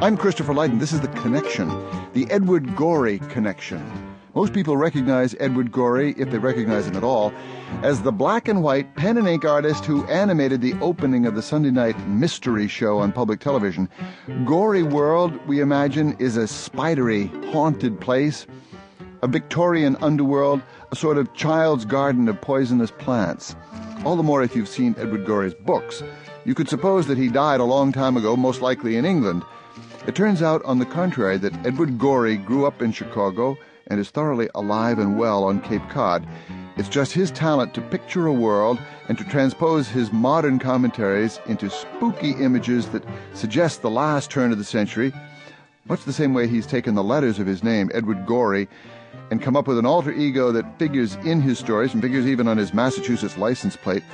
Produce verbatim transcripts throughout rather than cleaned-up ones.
I'm Christopher Lydon. This is The Connection, the Edward Gorey connection. Most people recognize Edward Gorey, if they recognize him at all, as the black and white pen and ink artist who animated the opening of the Sunday night mystery show on public television. Gorey World, we imagine, is a spidery, haunted place, a Victorian underworld, a sort of child's garden of poisonous plants. All the more if you've seen Edward Gorey's books. You could suppose that he died a long time ago, most likely in England. It turns out, on the contrary, that Edward Gorey grew up in Chicago and is thoroughly alive and well on Cape Cod. It's just his talent to picture a world and to transpose his modern commentaries into spooky images that suggest the last turn of the century, much the same way he's taken the letters of his name, Edward Gorey, and come up with an alter ego that figures in his stories and figures even on his Massachusetts license plate.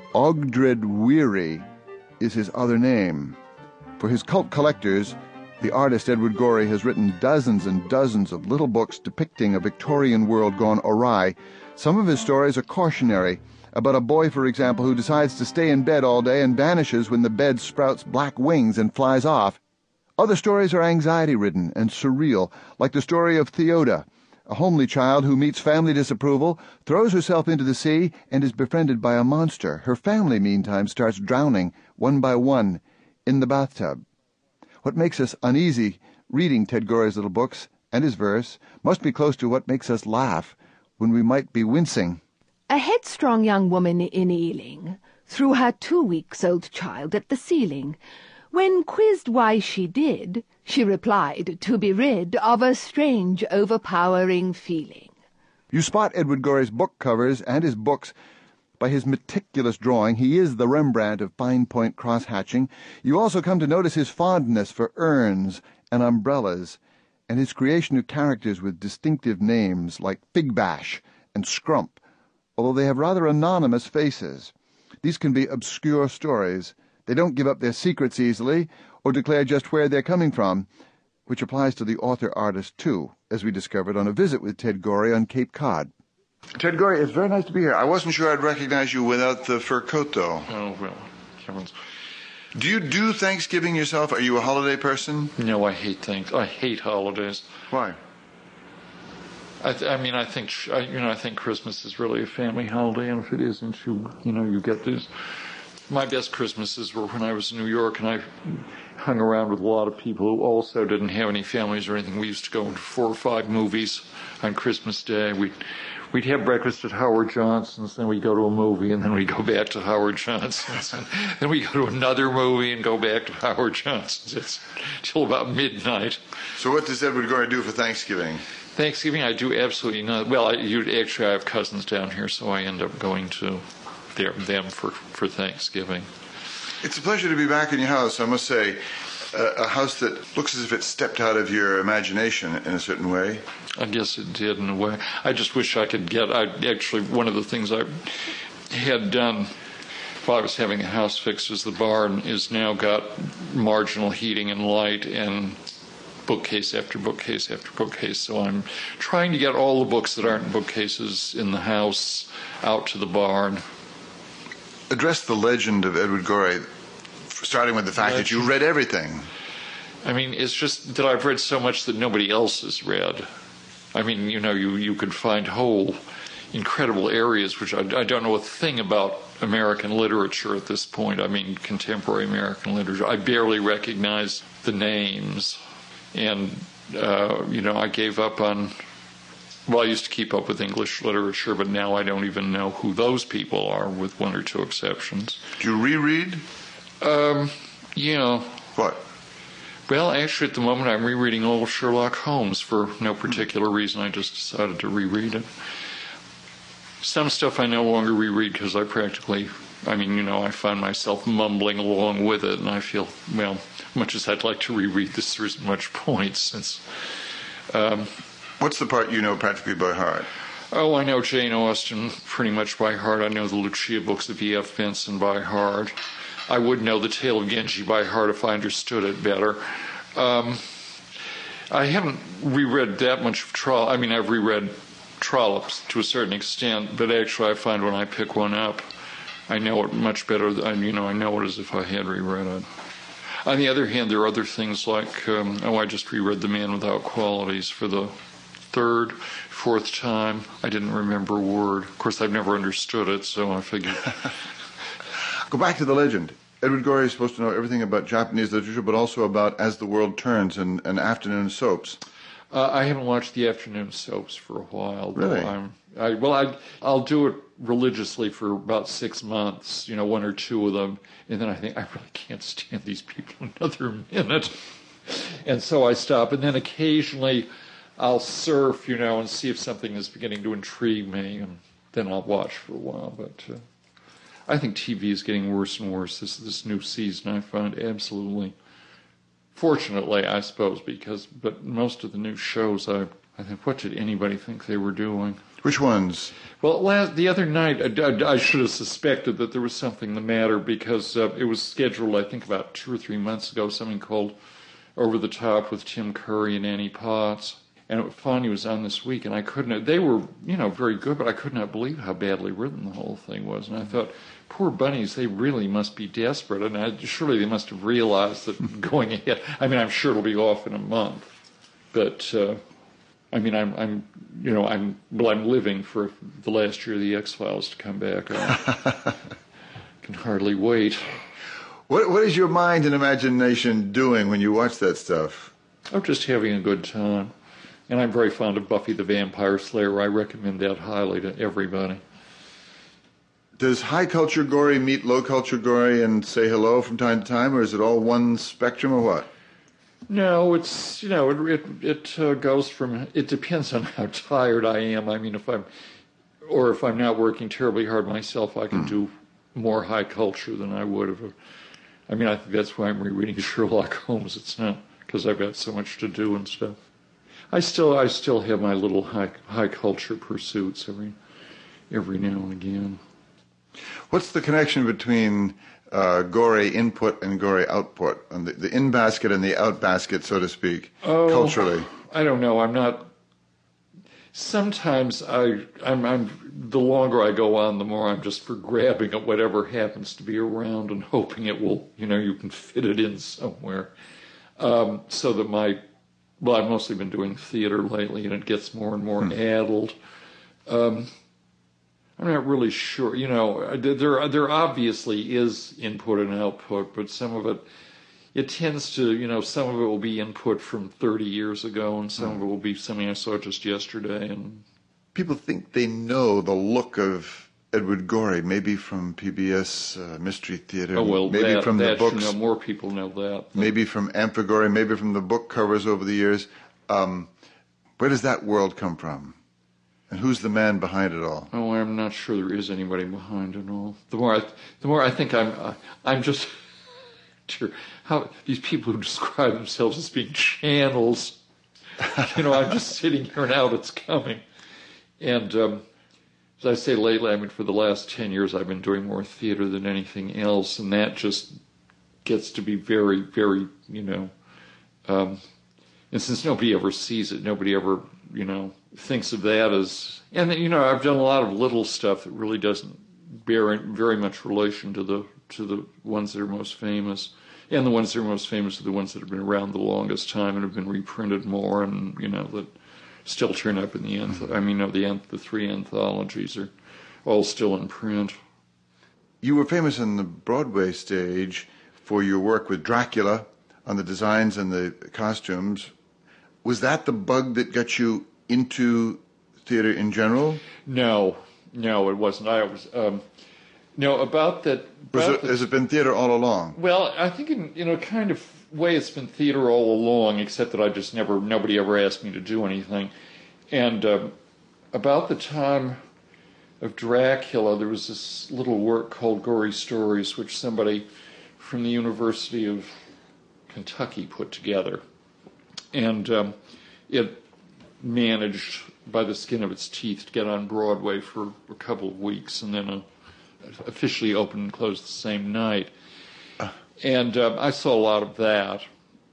Ogdred Weary is his other name. For his cult collectors, the artist Edward Gorey has written dozens and dozens of little books depicting a Victorian world gone awry. Some of his stories are cautionary, about a boy, for example, who decides to stay in bed all day and vanishes when the bed sprouts black wings and flies off. Other stories are anxiety-ridden and surreal, like the story of Theoda, a homely child who meets family disapproval, throws herself into the sea, and is befriended by a monster. Her family, meantime, starts drowning, one by one, in the bathtub. What makes us uneasy reading Ted Gorey's little books and his verse must be close to what makes us laugh when we might be wincing. A headstrong young woman in Ealing threw her two-weeks-old child at the ceiling. When quizzed why she did, she replied to be rid of a strange, overpowering feeling. You spot Edward Gorey's book covers and his books by his meticulous drawing. He is the Rembrandt of fine-point cross-hatching. You also come to notice his fondness for urns and umbrellas, and his creation of characters with distinctive names like Fig Bash and Scrump, although they have rather anonymous faces. These can be obscure stories. They don't give up their secrets easily or declare just where they're coming from, which applies to the author-artist too, as we discovered on a visit with Ted Gorey on Cape Cod. Ted Gorey, it's very nice to be here. I wasn't sure I'd recognize you without the fur coat, though. Oh, well, heavens. Do you do Thanksgiving yourself? Are you a holiday person? No, I hate things. I hate holidays. Why? I, th- I mean, I think sh- I, you know, I think Christmas is really a family holiday, and if it isn't, you you know, you get this. My best Christmases were when I was in New York, and I hung around with a lot of people who also didn't have any families or anything. We used to go to four or five movies on Christmas Day. We. We'd have breakfast at Howard Johnson's, then we'd go to a movie, and then we'd go back to Howard Johnson's. And then we'd go to another movie and go back to Howard Johnson's. It's till about midnight. So what does Edward Gorey do for Thanksgiving? Thanksgiving, I do absolutely not. Well, I, you, actually, I have cousins down here, so I end up going to their, them for, for Thanksgiving. It's a pleasure to be back in your house, I must say. Uh, a house that looks as if it stepped out of your imagination in a certain way. I guess it did in a way. I just wish I could get, I actually, one of the things I had done while I was having the house fixed is the barn is now got marginal heating and light and bookcase after bookcase after bookcase. So I'm trying to get all the books that aren't bookcases in the house out to the barn. Address the legend of Edward Gorey, starting with the fact legend. that you read everything. I mean, it's just that I've read so much that nobody else has read. I mean, you know, you, you could find whole incredible areas, which I, I don't know a thing about American literature at this point. I mean, contemporary American literature. I barely recognize the names. And, uh, you know, I gave up on, well, I used to keep up with English literature, but now I don't even know who those people are, with one or two exceptions. Do you reread? Um, you know. What? Well, actually, at the moment, I'm rereading old Sherlock Holmes for no particular reason. I just decided to reread it. Some stuff I no longer reread because I practically, I mean, you know, I find myself mumbling along with it, and I feel, well, much as I'd like to reread this, there isn't much point since... Um, What's the part you know practically by heart? Oh, I know Jane Austen pretty much by heart. I know the Lucia books of E F Benson by heart. I would know The Tale of Genji by heart if I understood it better. Um, I haven't reread that much of Trollope. I mean, I've reread Trollope to a certain extent, but actually I find when I pick one up, I know it much better. Than, you know, I know it as if I had reread it. On the other hand, there are other things like, um, oh, I just reread The Man Without Qualities for the third, fourth time. I didn't remember a word. Of course, I've never understood it, so I figured. Go back to the legend. Edward Gorey is supposed to know everything about Japanese literature, but also about As the World Turns and, and afternoon soaps. Uh, I haven't watched the afternoon soaps for a while. Really? I'm, I, well, I, I'll do it religiously for about six months, you know, one or two of them, and then I think, I really can't stand these people another minute. And so I stop, and then occasionally I'll surf, you know, and see if something is beginning to intrigue me, and then I'll watch for a while. But uh, I think T V is getting worse and worse. This this new season I find absolutely, fortunately, I suppose, because, but most of the new shows, I, I think, what did anybody think they were doing? Which ones? Well, last, the other night, I, I, I should have suspected that there was something the matter because uh, it was scheduled, I think, about two or three months ago, something called Over the Top with Tim Curry and Annie Potts. And it was fun. He was on this week, and I couldn't, they were, you know, very good, but I could not believe how badly written the whole thing was. And I thought, poor bunnies, they really must be desperate. And I, surely they must have realized that going ahead, I mean, I'm sure it'll be off in a month. But, uh, I mean, I'm, I'm, you know, I'm, well, I'm living for the last year of the X-Files to come back. I can hardly wait. What, what is your mind and imagination doing when you watch that stuff? I'm just having a good time. And I'm very fond of Buffy the Vampire Slayer. I recommend that highly to everybody. Does high culture Gorey meet low culture Gorey and say hello from time to time, or is it all one spectrum, or what? No, it's, you know, it it, it uh, goes from, it depends on how tired I am. I mean, if I'm, or if I'm not working terribly hard myself, I can mm. do more high culture than I would have. I mean, I think that's why I'm rereading Sherlock Holmes. It's not because I've got so much to do and stuff. I still, I still have my little high high culture pursuits every every now and again. What's the connection between uh, Gorey input and Gorey output, and the, the in basket and the out basket, so to speak, oh, culturally? I don't know. I'm not. Sometimes I, I'm, I'm. The longer I go on, the more I'm just for grabbing at whatever happens to be around and hoping it will. You know, you can fit it in somewhere, um, so that my. Well, I've mostly been doing theater lately, and it gets more and more hmm. addled. Um, I'm not really sure. You know, there there obviously is input and output, but some of it, it tends to, you know, some of it will be input from thirty years ago, and some hmm. of it will be something I saw just yesterday. And people think they know the look of Edward Gorey, maybe from P B S uh, Mystery Theater, oh, well, maybe that, from that, the books. You know, more people know that. Maybe from Amphigory, maybe from the book covers over the years. Um, where does that world come from? And who's the man behind it all? Oh, I'm not sure there is anybody behind it all. The more I, the more I think I'm, uh, I'm just how these people who describe themselves as being channels. You know, I'm just sitting here and out. It's coming, and. Um, As I say lately, I mean, for the last ten years, I've been doing more theater than anything else, and that just gets to be very, very, you know, um, and since nobody ever sees it, nobody ever, you know, thinks of that as, and, you know, I've done a lot of little stuff that really doesn't bear very much relation to the to the ones that are most famous, and the ones that are most famous are the ones that have been around the longest time and have been reprinted more, and, you know, that still turn up in the end. I mean, no, the the three anthologies are all still in print. You were famous on the Broadway stage for your work with Dracula on the designs and the costumes. Was that the bug that got you into theater in general? No, no, it wasn't. I was um, no about that. About was it, the, has it been theater all along? Well, I think in you know kind of. way it's been theater all along, except that I just never, nobody ever asked me to do anything. And uh, about the time of Dracula, there was this little work called Gory Stories, which somebody from the University of Kentucky put together. And um, it managed, by the skin of its teeth, to get on Broadway for a couple of weeks, and then uh, officially opened and closed the same night. And um, I saw a lot of that.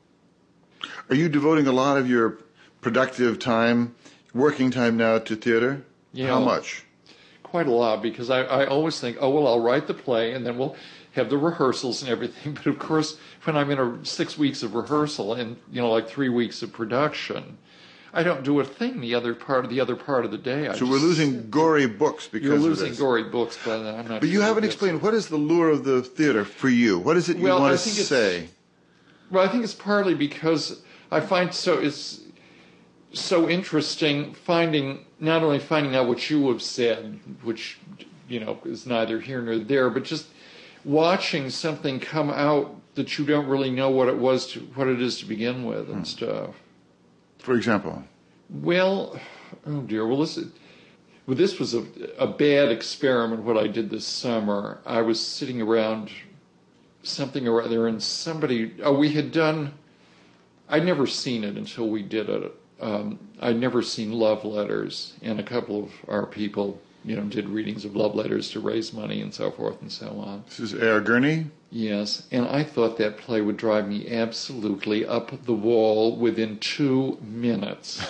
Are you devoting a lot of your productive time, working time now, to theater? Yeah. How much? quite a lot, because I, I always think, oh, well, I'll write the play and then we'll have the rehearsals and everything. But of course, when I'm in a six weeks of rehearsal and, you know, like three weeks of production, I don't do a thing the other part of the other part of the day. I so we're losing gory books because You're of losing this. gory books, but I'm not But you sure haven't that's- explained, what is the lure of the theater for you? What is it you Well, want I to think it's- say? Well, I think it's partly because I find so it's so interesting finding not only finding out what you have said, which, you know, is neither here nor there, but just watching something come out that you don't really know what it was to what it is to begin with and Hmm. stuff. For example? Well, oh dear. Well, this well, this was a a bad experiment. What I did this summer, I was sitting around something or other, and somebody. Oh, we had done. I'd never seen it until we did it. Um, I'd never seen Love Letters, and a couple of our people, you know, did readings of love letters to raise money and so forth and so on. This is A R Gurney? Yes, and I thought that play would drive me absolutely up the wall within two minutes.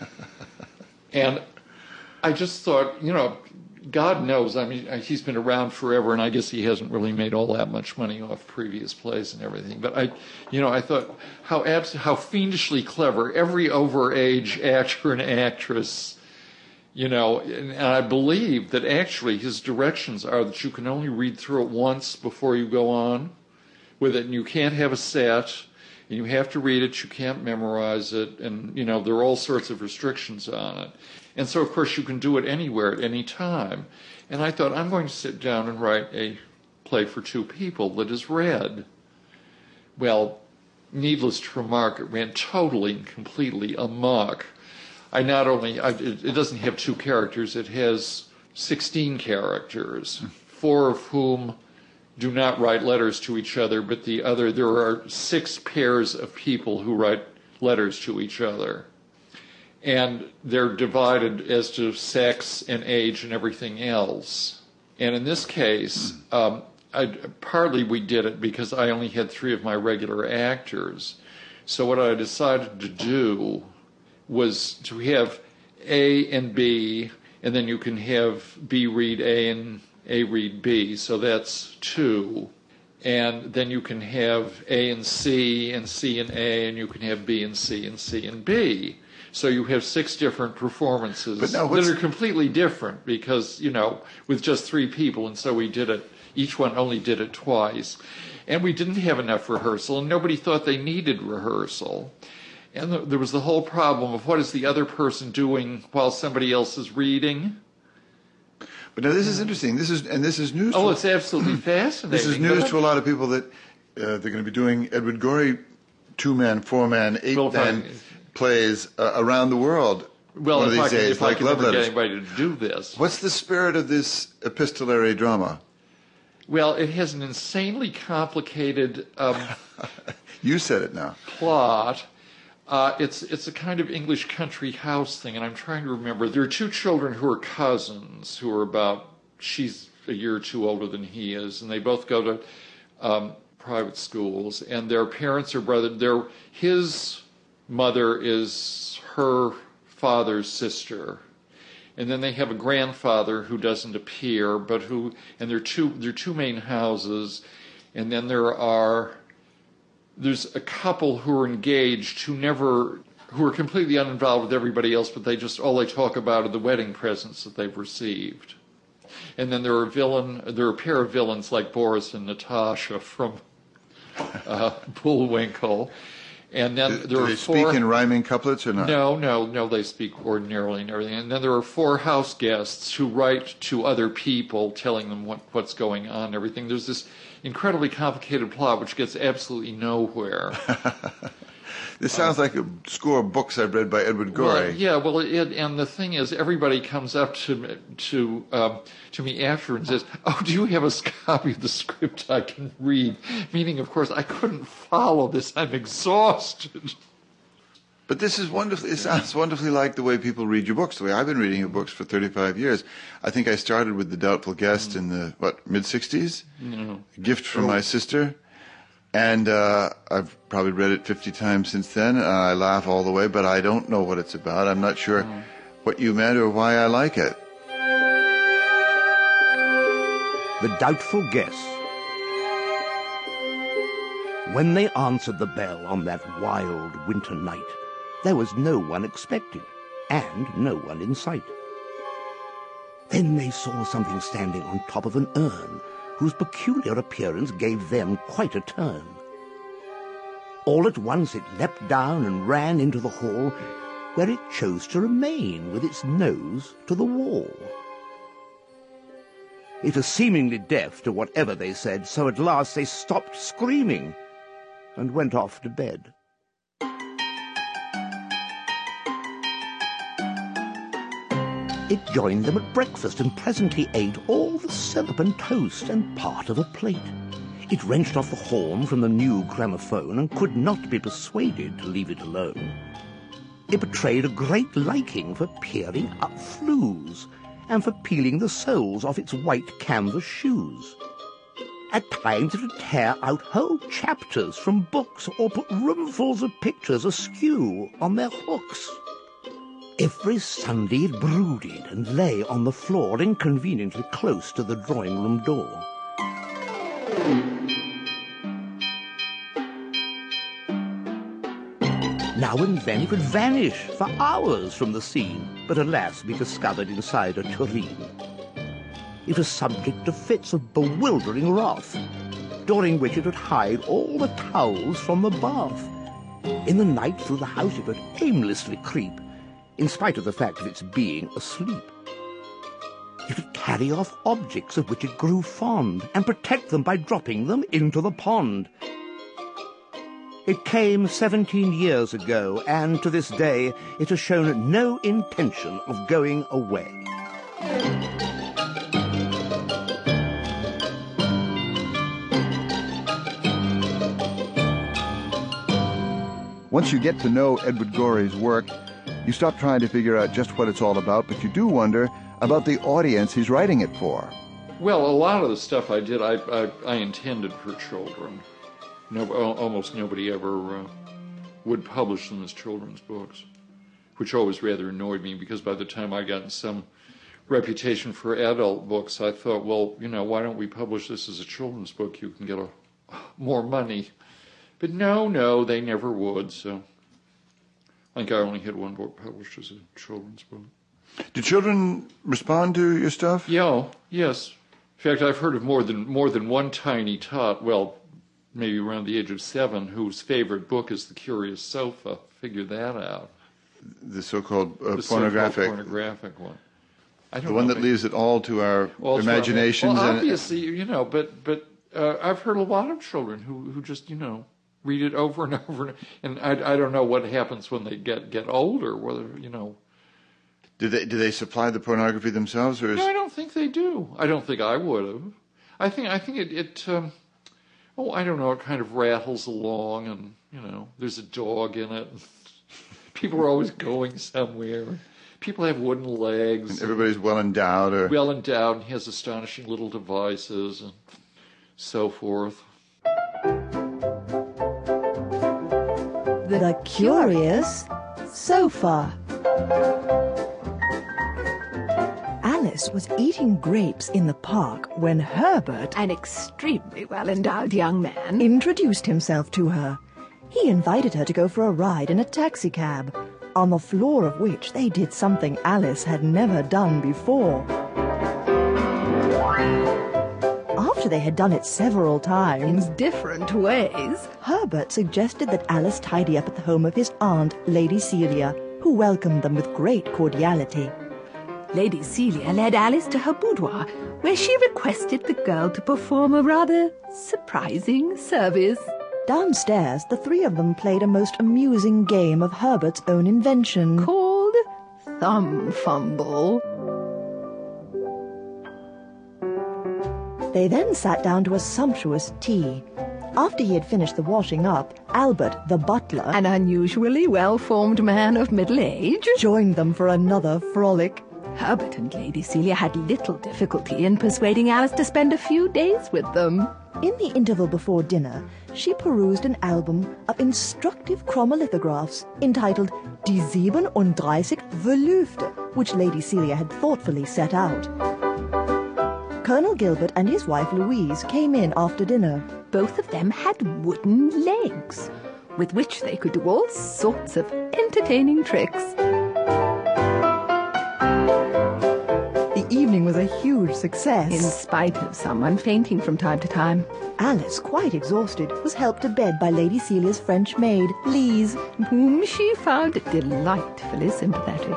And I just thought, you know, God knows, I mean, he's been around forever, and I guess he hasn't really made all that much money off previous plays and everything. But I, you know, I thought how abs- how fiendishly clever every overage actor and actress, you know, and, and I believe that actually his directions are that you can only read through it once before you go on with it, and you can't have a set, and you have to read it, you can't memorize it, and, you know, there are all sorts of restrictions on it. And so, of course, you can do it anywhere at any time. And I thought, I'm going to sit down and write a play for two people that is read. Well, needless to remark, it ran totally and completely amok. I not only, I, it, it doesn't have two characters, it has sixteen characters, four of whom do not write letters to each other, but the other, there are six pairs of people who write letters to each other. And they're divided as to sex and age and everything else. And in this case, um, I, partly we did it because I only had three of my regular actors. So what I decided to do was to have A and B, and then you can have B read A and A read B, so that's two. And then you can have A and C and C and A, and you can have B and C and C and B. So you have six different performances But now that what's- are completely different because, you know, with just three people, and so we did it, each one only did it twice. And we didn't have enough rehearsal, and nobody thought they needed rehearsal. And th- there was the whole problem of what is the other person doing while somebody else is reading. But now this is interesting. This is and this is news. Oh, to, it's absolutely fascinating. this is news but- to a lot of people that uh, they're going to be doing Edward Gorey two-man, four-man, eight-man Well, if plays uh, around the world Well, one of if these I can, days, if like I can Love ever get Letters. anybody to do this. What's the spirit of this epistolary drama? Well, it has an insanely complicated um, You said it now. plot. Uh, it's it's a kind of English country house thing, and I'm trying to remember. There are two children who are cousins, who are about, she's a year or two older than he is, and they both go to um, private schools, and their parents are brother. Their his mother is her father's sister, and then they have a grandfather who doesn't appear, but who, and there are two there are two main houses, and then there are. There's a couple who are engaged who never, who are completely uninvolved with everybody else, but they just, all they talk about are the wedding presents that they've received. And then there are villain, there are a pair of villains like Boris and Natasha from uh, Bullwinkle. And then Do, there do are they four. speak in rhyming couplets or not? No, no, no, they speak ordinarily and everything. And then there are four house guests who write to other people telling them what, what's going on and everything. There's this incredibly complicated plot which gets absolutely nowhere. This sounds like a score of books I've read by Edward Gorey. Well, yeah, well, it, and the thing is, everybody comes up to me- to um, to me after and says, "Oh, do you have a copy of the script I can read?" Meaning, of course, I couldn't follow this. I'm exhausted. But this is wonderful. It sounds wonderfully like the way people read your books, the way I've been reading your books for thirty-five years. I think I started with The Doubtful Guest in the, what, mid-sixties? No. A Gift from My Sister. And uh, I've probably read it fifty times since then. Uh, I laugh all the way, but I don't know what it's about. I'm not sure what you meant or why I like it. The Doubtful Guest. When they answered the bell on that wild winter night, there was no one expected, and no one in sight. Then they saw something standing on top of an urn, whose peculiar appearance gave them quite a turn. All at once it leapt down and ran into the hall, where it chose to remain with its nose to the wall. It was seemingly deaf to whatever they said, so at last they stopped screaming and went off to bed. It joined them at breakfast and presently ate all the syrup and toast and part of a plate. It wrenched off the horn from the new gramophone and could not be persuaded to leave it alone. It betrayed a great liking for peering up flues and for peeling the soles off its white canvas shoes. At times it would tear out whole chapters from books or put roomfuls of pictures askew on their hooks. Every Sunday it brooded and lay on the floor inconveniently close to the drawing-room door. Now and then it would vanish for hours from the scene, but alas, be discovered inside a tureen. It was subject to fits of bewildering wrath, during which it would hide all the towels from the bath. In the night through the house it would aimlessly creep, in spite of the fact of its being asleep. It would carry off objects of which it grew fond, and protect them by dropping them into the pond. It came seventeen years ago, and to this day it has shown no intention of going away. Once you get to know Edward Gorey's work, you stop trying to figure out just what it's all about, but you do wonder about the audience he's writing it for. Well, a lot of the stuff I did, I I, I intended for children. No, almost nobody ever uh, would publish them as children's books, which always rather annoyed me, because by the time I got some reputation for adult books, I thought, well, you know, why don't we publish this as a children's book? You can get a, more money. But no, no, they never would, so I think I only had one book published as a children's book. Do children respond to your stuff? Yeah, yes. In fact, I've heard of more than more than one tiny tot, well, maybe around the age of seven, whose favorite book is The Curious Sofa. Figure that out. The so-called uh, the pornographic. So-called pornographic one. I don't the one know, that maybe, leaves it all to our all imaginations. To our, well, and, obviously, you know, but but uh, I've heard a lot of children who, who just, you know, read it over and over, and I, I don't know what happens when they get, get older, whether, you know. Do they do they supply the pornography themselves, or is... No, I don't think they do. I don't think I would have. I think I think it, it um, oh, I don't know, it kind of rattles along, and, you know, there's a dog in it. People are always going somewhere. People have wooden legs. And everybody's well endowed, or well endowed, and he has astonishing little devices and so forth. The Curious Sofa. Alice was eating grapes in the park when Herbert, An extremely well-endowed young man, introduced himself to her. He invited her to go for a ride in a taxicab, on the floor of which they did something Alice had never done before. After they had done it several times, in different ways, Herbert suggested that Alice tidy up at the home of his aunt, Lady Celia, who welcomed them with great cordiality. Lady Celia led Alice to her boudoir, where she requested the girl to perform a rather surprising service. Downstairs, the three of them played a most amusing game of Herbert's own invention, Called Thumb Fumble. They then sat down to a sumptuous tea. After he had finished the washing up, Albert, the butler, An unusually well-formed man of middle age, joined them for another frolic. Herbert and Lady Celia had little difficulty in persuading Alice to spend a few days with them. In the interval before dinner, she perused an album of instructive chromolithographs entitled Die siebenunddreißig Verlöfte, which Lady Celia had thoughtfully set out. Colonel Gilbert and his wife Louise came in after dinner. Both of them had wooden legs, with which they could do all sorts of entertaining tricks. The evening was a huge success. In spite of someone fainting from time to time. Alice, quite exhausted, was helped to bed by Lady Celia's French maid, Lise, whom she found delightfully sympathetic.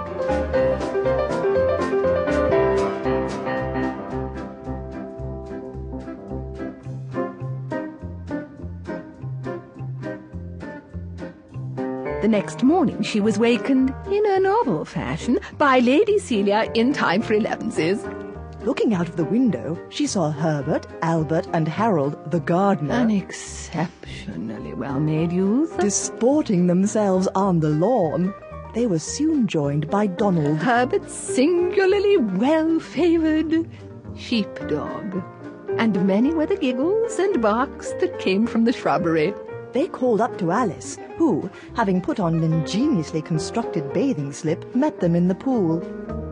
The next morning she was wakened, in a novel fashion, by Lady Celia in time for elevenses. Looking out of the window, she saw Herbert, Albert, and Harold, the gardener, an exceptionally well-made youth, disporting themselves on the lawn. They were soon joined by Donald, Herbert's singularly well-favoured sheepdog, and many were the giggles and barks that came from the shrubbery. They called up to Alice, who, having put on an ingeniously constructed bathing slip, met them in the pool.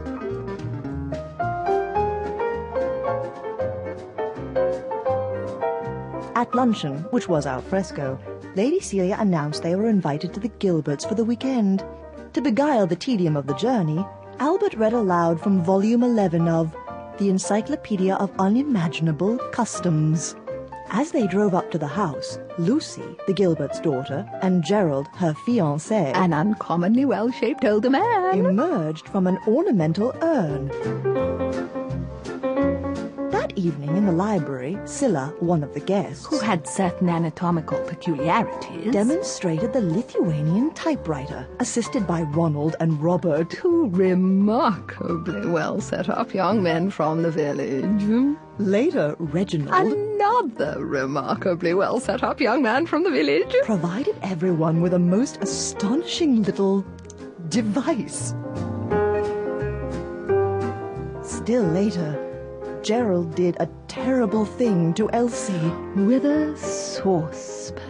At luncheon, which was al fresco, Lady Celia announced they were invited to the Gilberts for the weekend. To beguile the tedium of the journey, Albert read aloud from volume eleven of The Encyclopedia of Unimaginable Customs. As they drove up to the house, Lucy, the Gilberts' daughter, and Gerald, her fiancé, an uncommonly well-shaped older man, emerged from an ornamental urn. That evening in the library, Scylla, one of the guests, who had certain anatomical peculiarities, demonstrated the Lithuanian typewriter, assisted by Ronald and Robert, two remarkably well-set-up young men from the village. Later, Reginald, another remarkably well-set-up young man from the village, provided everyone with a most astonishing little device. Still later, Gerald did a terrible thing to Elsie with a saucepan.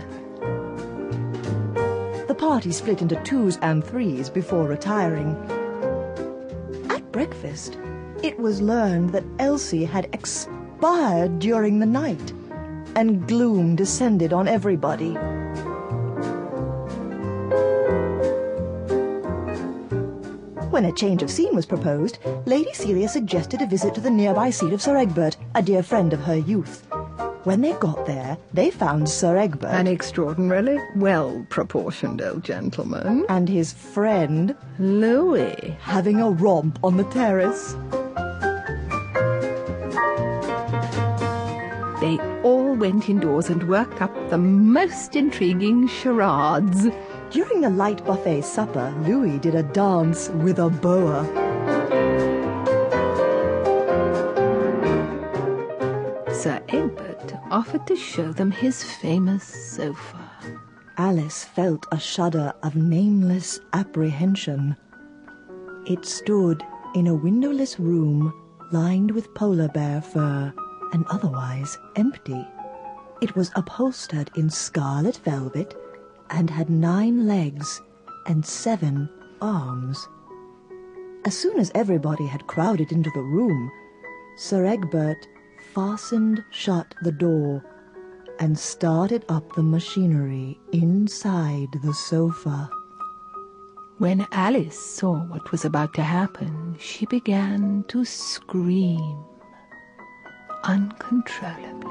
The party split into twos and threes before retiring. At breakfast, it was learned that Elsie had expired during the night, and gloom descended on everybody. When a change of scene was proposed, Lady Celia suggested a visit to the nearby seat of Sir Egbert, a dear friend of her youth. When they got there, they found Sir Egbert, an extraordinarily well-proportioned old gentleman, and his friend, Louis, having a romp on the terrace. They all went indoors and worked up the most intriguing charades. During the light buffet supper, Louis did a dance with a boa. Sir Egbert offered to show them his famous sofa. Alice felt a shudder of nameless apprehension. It stood in a windowless room lined with polar bear fur and otherwise empty. It was upholstered in scarlet velvet and had nine legs and seven arms. As soon as everybody had crowded into the room, Sir Egbert fastened shut the door and started up the machinery inside the sofa. When Alice saw what was about to happen, she began to scream uncontrollably.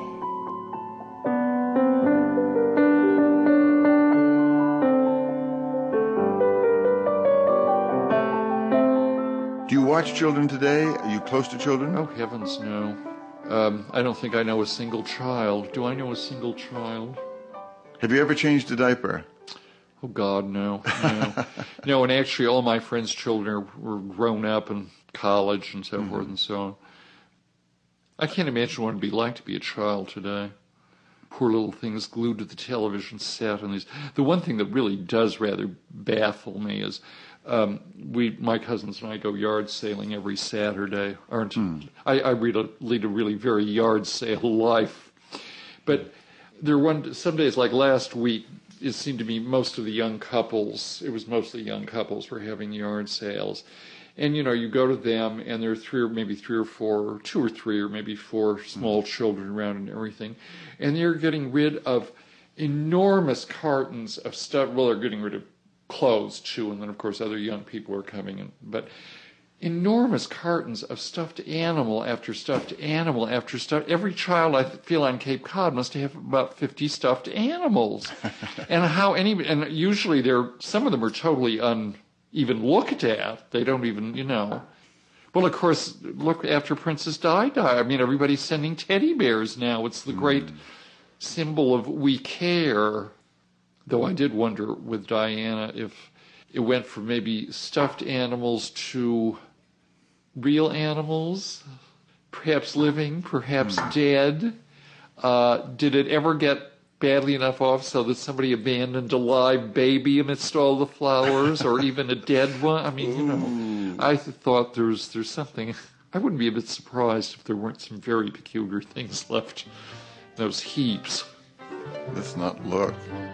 Do you watch children today? Are you close to children? Oh, heavens, no. Um, I don't think I know a single child. Do I know a single child? Have you ever changed a diaper? Oh, God, no. No, no, and actually all my friends' children were grown up in college and so mm-hmm. forth and so on. I can't imagine what it would be like to be a child today. Poor little things glued to the television set. And these. The one thing that really does rather baffle me is um, we, my cousins and I go yard sailing every Saturday. Aren't mm. I, I lead a, lead a really very yard sale life. But there one some days, like last week, it seemed to me most of the young couples, it was mostly young couples, were having yard sales. And, you know, you go to them, and there are three or maybe three or four, two or three or maybe four small children around and everything. And they're getting rid of enormous cartons of stuff. Well, they're getting rid of clothes, too. And then, of course, other young people are coming in. But enormous cartons of stuffed animal after stuffed animal after stuffed. Every child, I feel, on Cape Cod must have about fifty stuffed animals. and how any, and usually they're, some of them are totally un... even looked at. They don't even, you know. Well, of course, look, after Princess Di died, I mean, everybody's sending teddy bears now. It's the great mm. symbol of we care. Though I did wonder with Diana if it went from maybe stuffed animals to real animals, perhaps living, perhaps mm. dead. Uh, did it ever get badly enough off so that somebody abandoned a live baby amidst all the flowers, or even a dead one? I mean, you know, I thought there's there's something. I wouldn't be a bit surprised if there weren't some very peculiar things left in those heaps. Let's not look.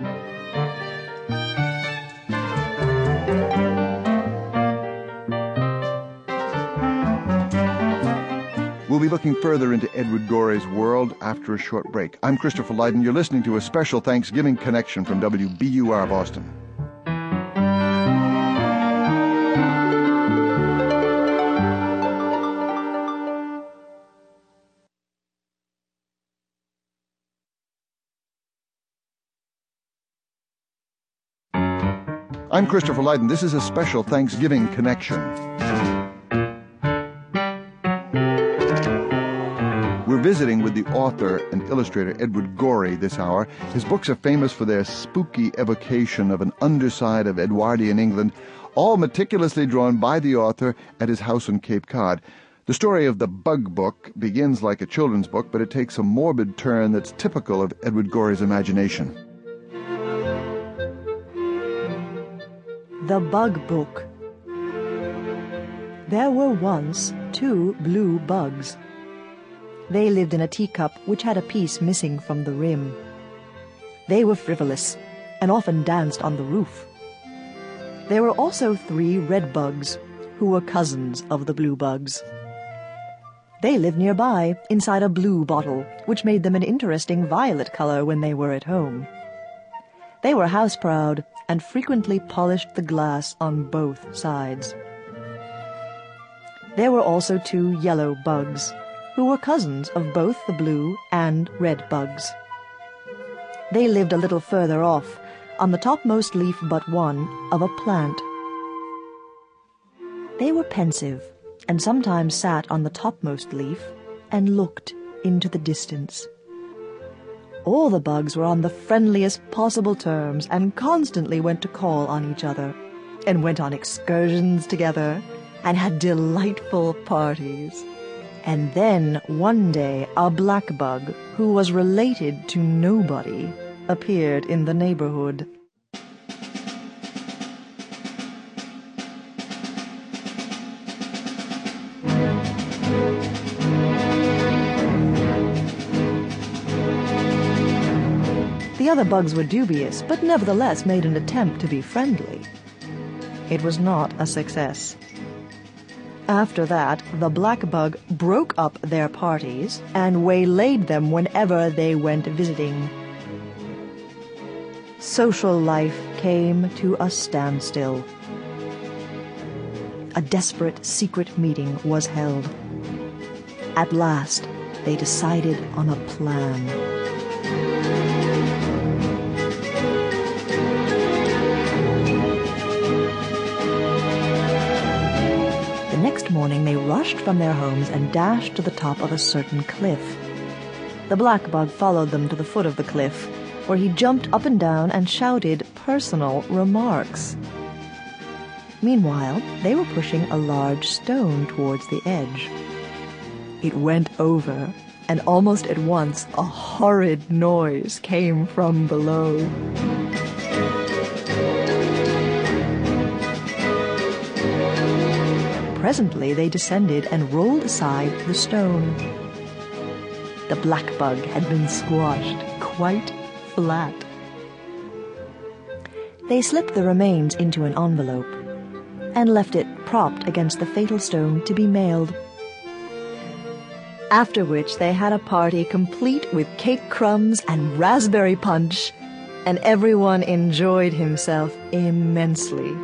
We'll be looking further into Edward Gorey's world after a short break. I'm Christopher Lydon. You're listening to a special Thanksgiving connection from W B U R Boston. I'm Christopher Lydon. This is a special Thanksgiving connection. We're visiting with the author and illustrator Edward Gorey this hour. His books are famous for their spooky evocation of an underside of Edwardian England, all meticulously drawn by the author at his house on Cape Cod. The story of the Bug Book begins like a children's book, but it takes a morbid turn that's typical of Edward Gorey's imagination. The Bug Book. There were once two blue bugs. They lived in a teacup which had a piece missing from the rim. They were frivolous and often danced on the roof. There were also three red bugs who were cousins of the blue bugs. They lived nearby inside a blue bottle, which made them an interesting violet color when they were at home. They were house-proud and frequently polished the glass on both sides. There were also two yellow bugs, who were cousins of both the blue and red bugs. They lived a little further off, on the topmost leaf but one of a plant. They were pensive, and sometimes sat on the topmost leaf and looked into the distance. All the bugs were on the friendliest possible terms and constantly went to call on each other, and went on excursions together, and had delightful parties. And then, one day, a black bug, who was related to nobody, appeared in the neighborhood. The other bugs were dubious, but nevertheless made an attempt to be friendly. It was not a success. After that, the black bug broke up their parties and waylaid them whenever they went visiting. Social life came to a standstill. A desperate secret meeting was held. At last, they decided on a plan. Next morning they rushed from their homes and dashed to the top of a certain cliff. The black bug followed them to the foot of the cliff, where he jumped up and down and shouted personal remarks. Meanwhile, they were pushing a large stone towards the edge. It went over, and almost at once a horrid noise came from below. Presently they descended and rolled aside the stone. The black bug had been squashed quite flat. They slipped the remains into an envelope and left it propped against the fatal stone to be mailed. After which they had a party complete with cake crumbs and raspberry punch, and everyone enjoyed himself immensely.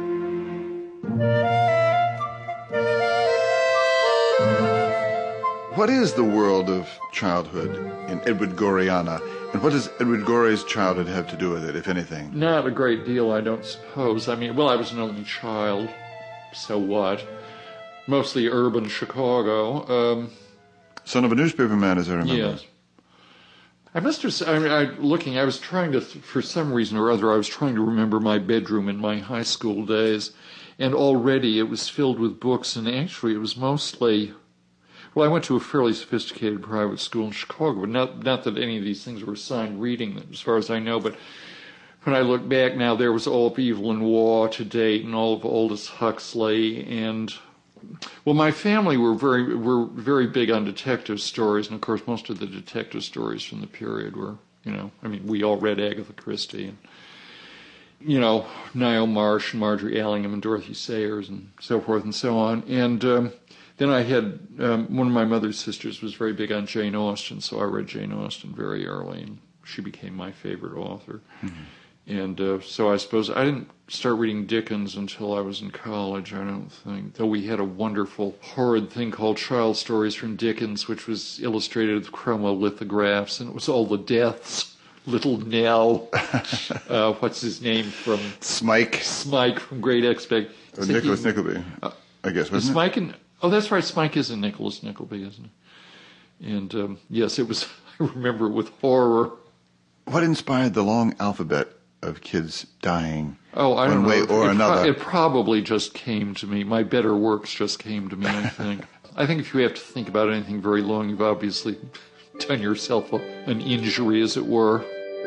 What is the world of childhood in Edward Goreana, and what does Edward Gorey's childhood have to do with it, if anything? Not a great deal, I don't suppose. I mean, well, I was an only child, so what? Mostly urban Chicago. Um, Son of a newspaperman, as I remember. Yes. I must have, I mean, I, looking, I was trying to, for some reason or other, I was trying to remember my bedroom in my high school days, and already it was filled with books, and actually it was mostly... Well, I went to a fairly sophisticated private school in Chicago, but not not that any of these things were assigned reading, as far as I know. But when I look back now, there was all of Evelyn Waugh to date, and all of Aldous Huxley, and well, my family were very were very big on detective stories, and of course, most of the detective stories from the period were, you know, I mean, we all read Agatha Christie, and you know, Niall Marsh, and Marjorie Allingham, and Dorothy Sayers, and so forth and so on, and. Um, Then I had, um, one of my mother's sisters was very big on Jane Austen, so I read Jane Austen very early, and she became my favorite author. Mm-hmm. And uh, so I suppose I didn't start reading Dickens until I was in college, I don't think, though we had a wonderful, horrid thing called Child Stories from Dickens, which was illustrated with chroma lithographs, and it was all the deaths. Little Nell, uh, what's his name from... Smike. Smike from Great Expectations. Or Nicholas Nickleby, uh, I guess, wasn't Smike it? And, Oh, that's right. Smike is in Nicholas Nickleby, isn't he? And um, yes, it was. I remember it with horror. What inspired the long alphabet of kids dying? Oh, I don't one way know. or it another. Pro- it probably just came to me. My better works just came to me. I think. I think if you have to think about anything very long, you've obviously done yourself a, an injury, as it were.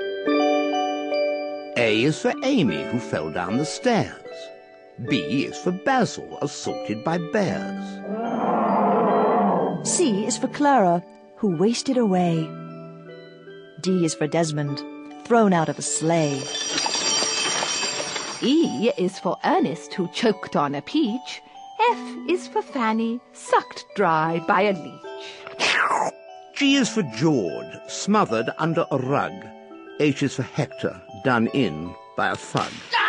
A is for Amy, who fell down the stairs. B is for Basil, assaulted by bears. C is for Clara, who wasted away. D is for Desmond, thrown out of a sleigh. E is for Ernest, who choked on a peach. F is for Fanny, sucked dry by a leech. G is for George, smothered under a rug. H is for Hector, done in by a thug.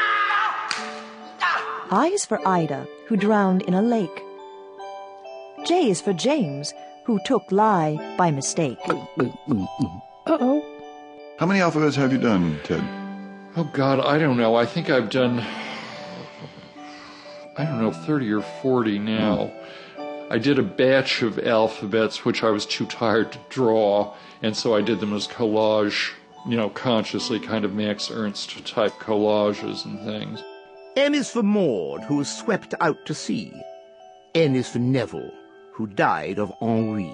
I is for Ida, who drowned in a lake. J is for James, who took lie by mistake. Uh-oh. How many alphabets have you done, Ted? Oh, God, I don't know. I think I've done, I don't know, thirty or forty now. Mm. I did a batch of alphabets, which I was too tired to draw, and so I did them as collage, you know, consciously, kind of Max Ernst-type collages and things. M is for Maud, who was swept out to sea. N is for Neville, who died of ennui.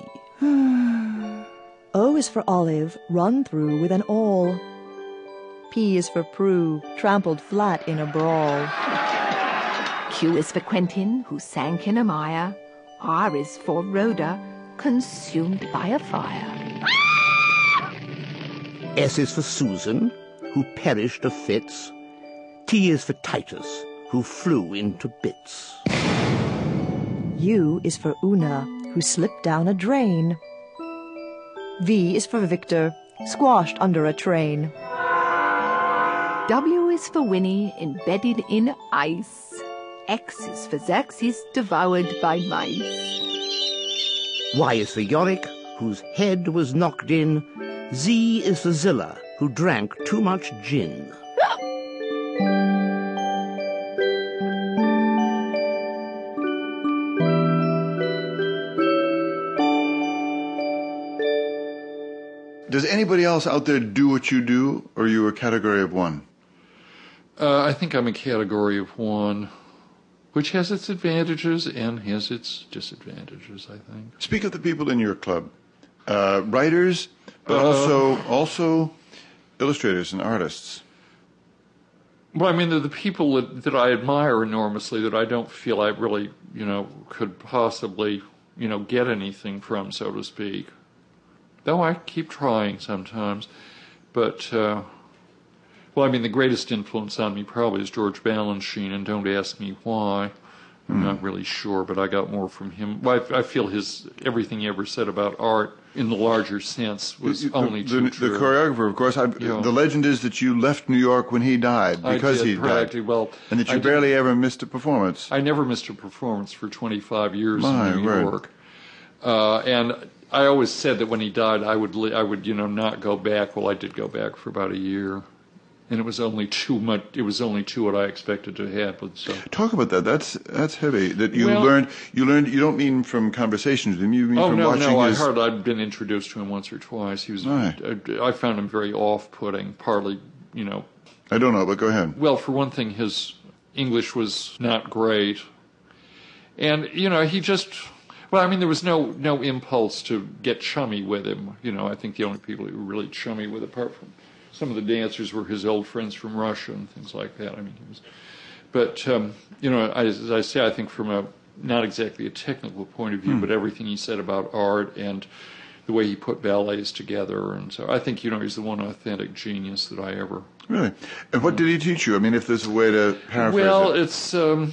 O is for Olive, run through with an awl. P is for Prue, trampled flat in a brawl. Q is for Quentin, who sank in a mire. R is for Rhoda, consumed by a fire. S is for Susan, who perished of fits. T is for Titus, who flew into bits. U is for Una, who slipped down a drain. V is for Victor, squashed under a train. W is for Winnie, embedded in ice. X is for Xerxes, devoured by mice. Y is for Yorick, whose head was knocked in. Z is for Zilla, who drank too much gin. Does anybody else out there do what you do, or are you a category of one? Uh, I think I'm a category of one, which has its advantages and has its disadvantages, I think. Speak of the people in your club. Uh, writers, but Uh, also also illustrators and artists. Well, I mean, they're the people that, that I admire enormously that I don't feel I really, you know, could possibly, you know, get anything from, so to speak. Though I keep trying sometimes. But, uh, well, I mean, the greatest influence on me probably is George Balanchine, and don't ask me why. I'm not really sure, but I got more from him. Well, I, I feel his everything he ever said about art, in the larger sense, was the, only the, too the, true. The choreographer, of course, I, Yeah. the legend is that you left New York when he died, because I did, he died. practically. Well, and that you I barely did, ever missed a performance. I never missed a performance for twenty-five years My in New word. York. Uh, and I always said that when he died, I would, li- I would, you know, not go back. Well, I did go back for about a year. And it was only too much. It was only too what I expected to happen. So Talk about that. That's that's heavy. That you Well- learned. You learned. You don't mean from conversations with him. You mean Oh, from no, watching no, his. I heard I'd been introduced to him once or twice. He was, Right. I, I found him very off-putting, partly, you know, I don't know, but go ahead. well, for one thing, his English was not great. And, you know, he just, well, I mean, there was no, no impulse to get chummy with him. You know, I think the only people who were really chummy with, apart from some of the dancers, were his old friends from Russia and things like that. I mean, he was, but, um, you know, as I say, I think from a, not exactly a technical point of view, Hmm. but everything he said about art and the way he put ballets together. And so I think, you know, he's the one authentic genius that I ever... Really. And what did he teach you? I mean, if there's a way to paraphrase Well, it. it's... Um,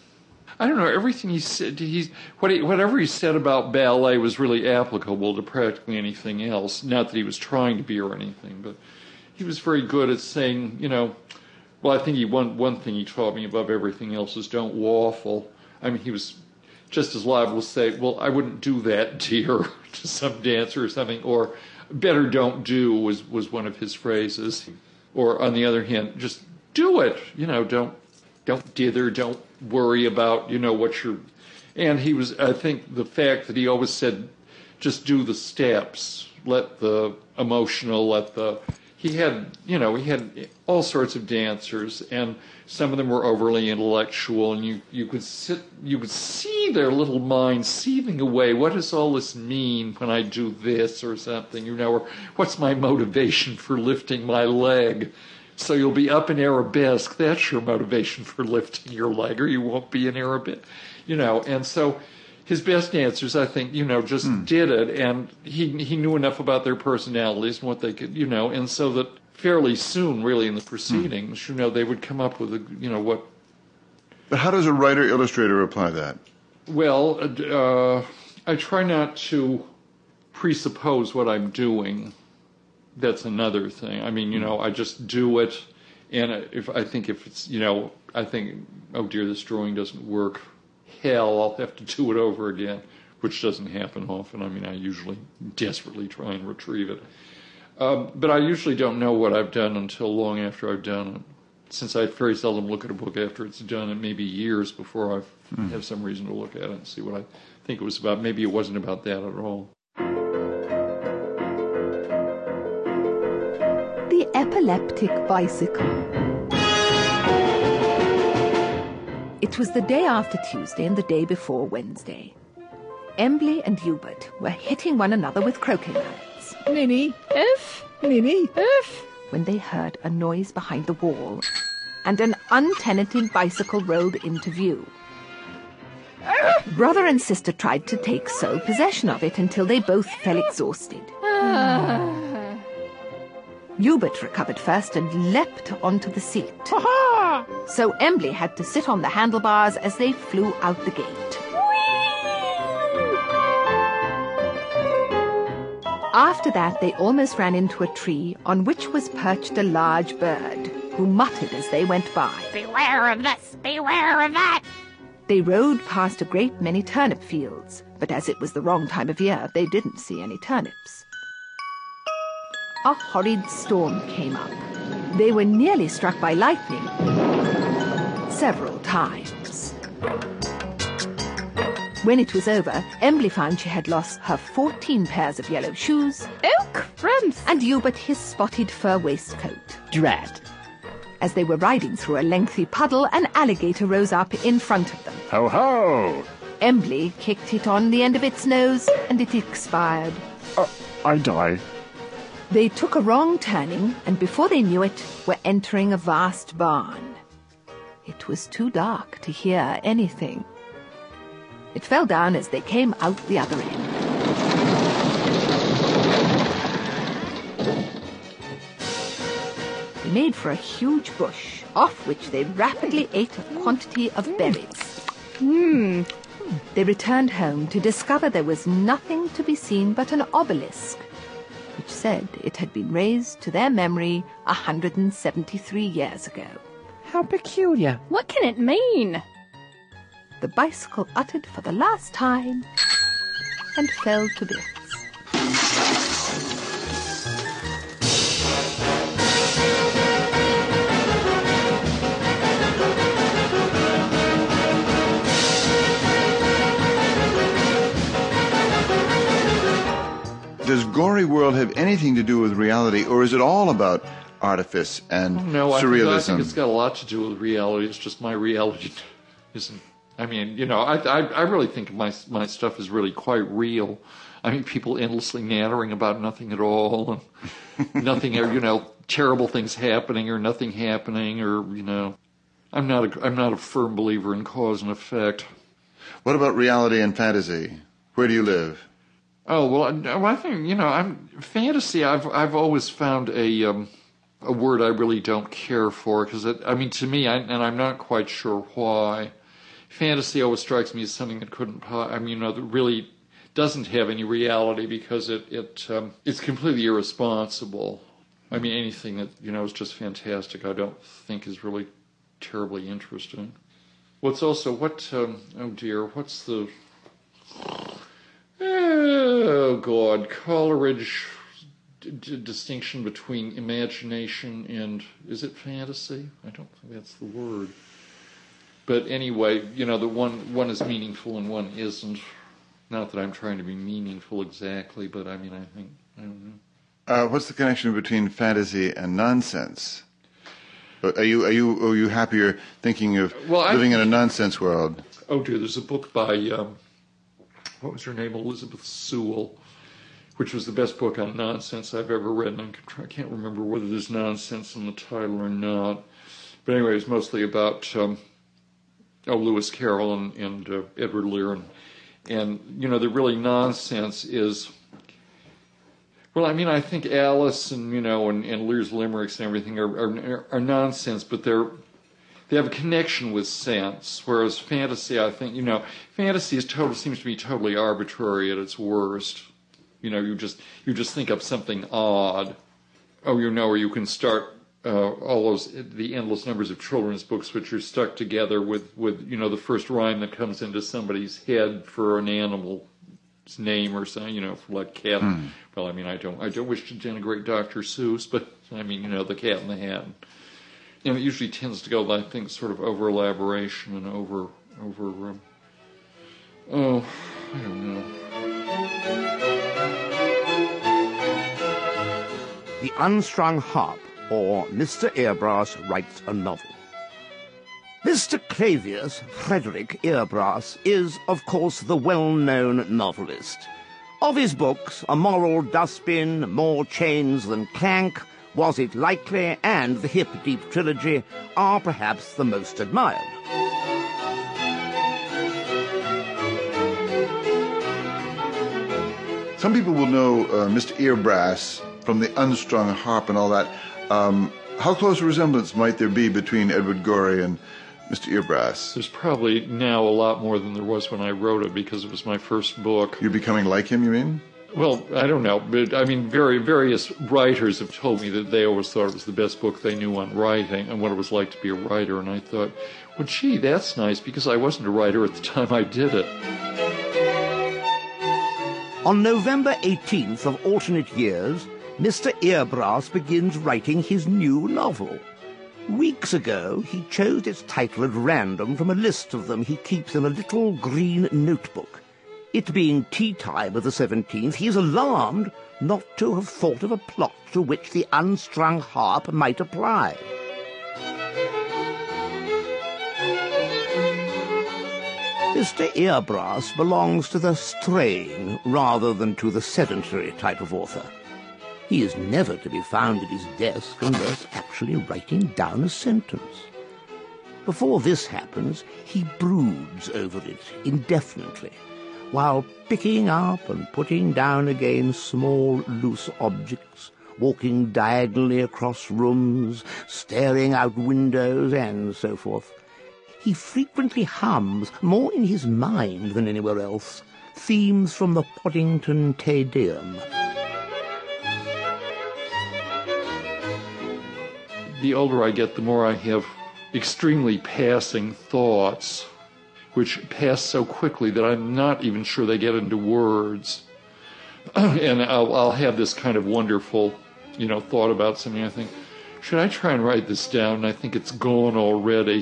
I don't know. Everything he said, he, what he, whatever he said about ballet was really applicable to practically anything else. Not that he was trying to be or anything, but he was very good at saying, you know, well, I think he one one thing he taught me above everything else is don't waffle. I mean, he was just as liable to say, well, I wouldn't do that, dear, to some dancer or something, or better don't do was was one of his phrases. Or on the other hand, just do it. You know, don't don't dither, don't worry about, you know, what you're... And he was, I think, the fact that he always said, just do the steps, let the emotional, let the... He had, you know, he had all sorts of dancers, and some of them were overly intellectual, and you, you could sit, you could see their little minds seething away. What does all this mean when I do this or something, you know, or what's my motivation for lifting my leg? So you'll be up in arabesque. That's your motivation for lifting your leg, or you won't be in arabesque, you know. And so his best dancers, I think, you know, just Hmm. did it, and he he knew enough about their personalities and what they could, you know, and so that fairly soon, really, in the proceedings, Hmm. you know, they would come up with, a, you know, what. But how does a writer-illustrator apply that? Well, uh, I try not to presuppose what I'm doing. That's another thing. I mean, you know, I just do it, and if I think if it's, you know, I think, oh dear, this drawing doesn't work. Hell, I'll have to do it over again, which doesn't happen often. I mean, I usually desperately try and retrieve it. Um, but I usually don't know what I've done until long after I've done it. Since I very seldom look at a book after it's done, it may be years before I mm. have some reason to look at it and see what I think it was about. Maybe it wasn't about that at all. The epileptic bicycle. It was the day after Tuesday and the day before Wednesday. Embley and Hubert were hitting one another with croquet mallets. Ninny, F, Ninny, F. When they heard a noise behind the wall, and an untenanted bicycle rolled into view. Brother and sister tried to take sole possession of it until they both fell exhausted. Hubert recovered first and leapt onto the seat. So Embley had to sit on the handlebars as they flew out the gate. After that, they almost ran into a tree on which was perched a large bird, who muttered as they went by. Beware of this! Beware of that! They rode past a great many turnip fields, but as it was the wrong time of year, they didn't see any turnips. A horrid storm came up. They were nearly struck by lightning several times. When it was over, Embley found she had lost her fourteen pairs of yellow shoes, Oh, crumbs! and Hubert his spotted fur waistcoat. Drat. As they were riding through a lengthy puddle, an alligator rose up in front of them. Ho ho! Embley kicked it on the end of its nose, and it expired. Uh, I die. They took a wrong turning, and before they knew it, were entering a vast barn. It was too dark to hear anything. It fell down as they came out the other end. They made for a huge bush, off which they rapidly ate a quantity of berries. Hmm. They returned home to discover there was nothing to be seen but an obelisk, which said it had been raised to their memory a hundred and seventy-three years ago. How peculiar. What can it mean? The bicycle uttered for the last time and fell to bits. Does Gory World have anything to do with reality, or is it all about artifice and no, I think, surrealism? I think it's got a lot to do with reality. It's just my reality isn't. I mean, you know, I I, I really think my my stuff is really quite real. I mean, people endlessly nattering about nothing at all, and nothing, you know, terrible things happening or nothing happening, or you know, I'm not a I'm not a firm believer in cause and effect. What about reality and fantasy? Where do you live? Oh well, I think you know, I'm fantasy. I've I've always found a um, a word I really don't care for because I mean to me, I, and I'm not quite sure why. Fantasy always strikes me as something that couldn't. I mean, you know, that really doesn't have any reality because it it um, it's completely irresponsible. I mean, anything that you know is just fantastic. I don't think is really terribly interesting. What's also what? Um, oh dear, what's the? Oh, God, Coleridge d- d- distinction between imagination and, is it fantasy? I don't think that's the word. But anyway, you know, the one one is meaningful and one isn't. Not that I'm trying to be meaningful exactly, but I mean, I think, I don't know. Uh, what's the connection between fantasy and nonsense? Are you are you are you happier thinking of well, living I, in a nonsense world? Oh dear, there's a book by um, what was her name, Elizabeth Sewell, which was the best book on nonsense I've ever read, and I can't remember whether there's nonsense in the title or not. But anyway, it's mostly about um, oh Lewis Carroll and, and uh, Edward Lear, and, and you know the really nonsense is. Well, I mean, I think Alice and you know and, and Lear's limericks and everything are, are are nonsense, but they're they have a connection with sense. Whereas fantasy, I think you know, fantasy is total seems to be totally arbitrary at its worst. You know, you just you just think up something odd. Oh, you know, or you can start uh, all those the endless numbers of children's books which are stuck together with with you know the first rhyme that comes into somebody's head for an animal. Name or something, you know, like cat. Hmm. Well, I mean, I don't, I don't wish to denigrate Doctor Seuss, but I mean, you know, the Cat in the Hat. And it usually tends to go, I think, sort of over elaboration and over, over. Um, oh, I don't know. The Unstrung Harp, or Mister Earbrass Writes a Novel. Mister Clavius Frederick Earbrass is, of course, the well-known novelist. Of his books, A Moral Dustbin, More Chains Than Clank, Was It Likely, and the Hip Deep Trilogy are perhaps the most admired. Some people will know uh, Mister Earbrass from the Unstrung Harp and all that. Um, how close a resemblance might there be between Edward Gorey and Mister Earbrass? There's probably now a lot more than there was when I wrote it because it was my first book. You're becoming like him, you mean? Well, I don't know, but I mean, very various writers have told me that they always thought it was the best book they knew on writing and what it was like to be a writer, and I thought, well, gee, that's nice because I wasn't a writer at the time I did it. On November eighteenth of alternate years, Mister Earbrass begins writing his new novel. Weeks ago, he chose its title at random from a list of them he keeps in a little green notebook. It being tea time of the seventeenth, he is alarmed not to have thought of a plot to which the Unstrung Harp might apply. Mister Earbrass belongs to the straying rather than to the sedentary type of author. He is never to be found at his desk unless actually writing down a sentence. Before this happens, he broods over it indefinitely, while picking up and putting down again small loose objects, walking diagonally across rooms, staring out windows, and so forth. he frequently hums, more in his mind than anywhere else, themes from the Poddington Te Deum. The older I get, the more I have extremely passing thoughts, which pass so quickly that I'm not even sure they get into words. And I'll, I'll have this kind of wonderful, you know, thought about something. I think, should I try and write this down? And I think it's gone already.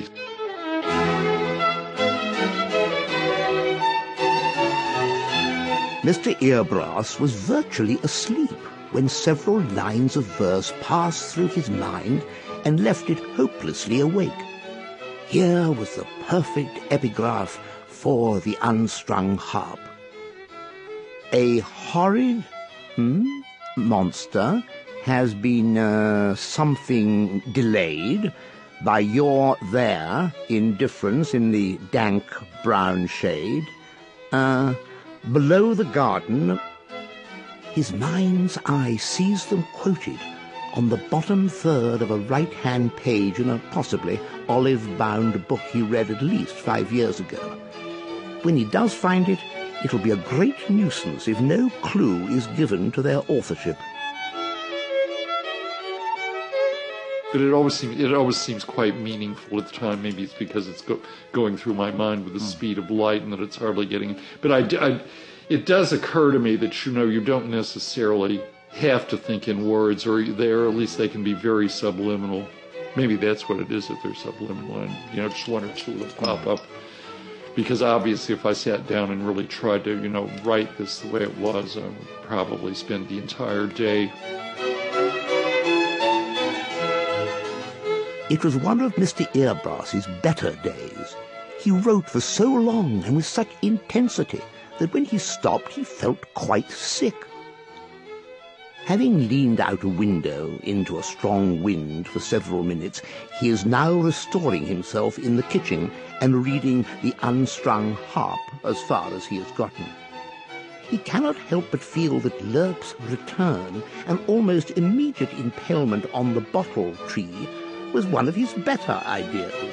Mister Earbrass was virtually asleep when several lines of verse passed through his mind and left it hopelessly awake. Here was the perfect epigraph for the unstrung harp. A horrid hmm, monster has been uh, something delayed by your there indifference in the dank brown shade. Uh, below the garden, his mind's eye sees them quoted on the bottom third of a right-hand page in a possibly olive-bound book he read at least five years ago. When he does find it, it'll be a great nuisance if no clue is given to their authorship. But it always seems it always seems quite meaningful at the time. Maybe it's because it's go, going through my mind with the mm. speed of light, and that it's hardly getting. But I, I, it does occur to me that you know you don't necessarily have to think in words, or there at least they can be very subliminal. Maybe that's what it is, if they're subliminal, and you know just one or two will pop up. Because obviously, if I sat down and really tried to you know write this the way it was, I would probably spend the entire day. It was one of Mister Earbrass's better days. He wrote for so long and with such intensity that when he stopped he felt quite sick. Having leaned out a window into a strong wind for several minutes, he is now restoring himself in the kitchen and reading the unstrung harp as far as he has gotten. He cannot help but feel that Lerp's return and almost immediate impalement on the bottle tree was one of his better ideas.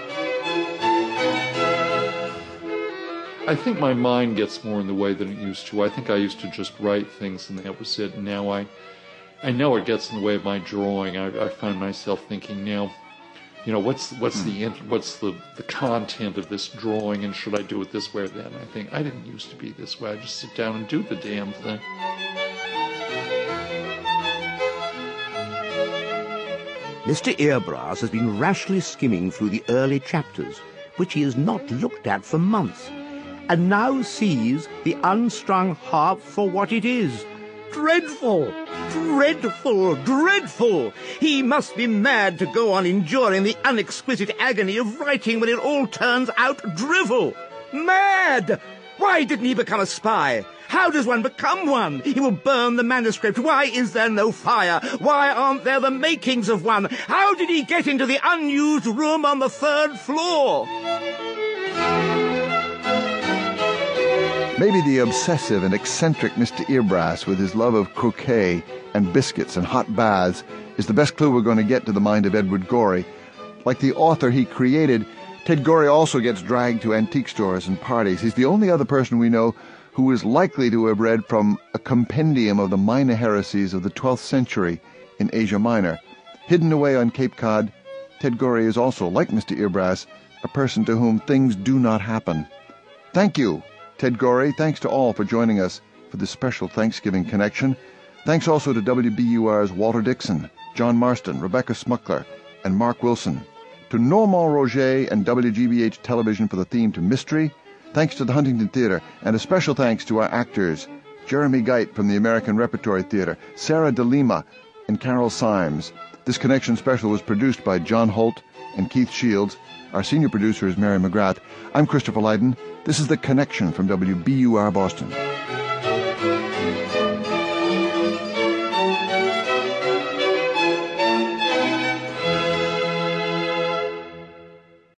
I think my mind gets more in the way than it used to. I think I used to just write things and that was it. And now I, I know it gets in the way of my drawing. I, I find myself thinking now, you know, what's what's the what's the, the content of this drawing, and should I do it this way or that? And I think I didn't used to be this way. I just sit down and do the damn thing. Mister Earbrass has been rashly skimming through the early chapters, which he has not looked at for months, and now sees the unstrung harp for what it is. Dreadful! Dreadful! Dreadful! He must be mad to go on enduring the unexquisite agony of writing when it all turns out drivel. Mad! Why didn't he become a spy? How does one become one? He will burn the manuscript. Why is there no fire? Why aren't there the makings of one? How did he get into the unused room on the third floor? Maybe the obsessive and eccentric Mister Earbrass, with his love of croquet and biscuits and hot baths, is the best clue we're going to get to the mind of Edward Gorey. Like the author he created, Ted Gorey also gets dragged to antique stores and parties. He's the only other person we know who is likely to have read from a compendium of the minor heresies of the twelfth century in Asia Minor. Hidden away on Cape Cod, Ted Gorey is also, like Mister Earbrass, a person to whom things do not happen. Thank you, Ted Gorey. Thanks to all for joining us for this special Thanksgiving connection. Thanks also to W B U R's Walter Dixon, John Marston, Rebecca Smuckler, and Mark Wilson. To Normand Roger and W G B H Television for the theme to Mystery. Thanks to the Huntington Theatre, and a special thanks to our actors, Jeremy Geit from the American Repertory Theatre, Sarah De Lima, and Carol Symes. This Connection special was produced by John Holt and Keith Shields. Our senior producer is Mary McGrath. I'm Christopher Lydon. This is The Connection from W B U R Boston.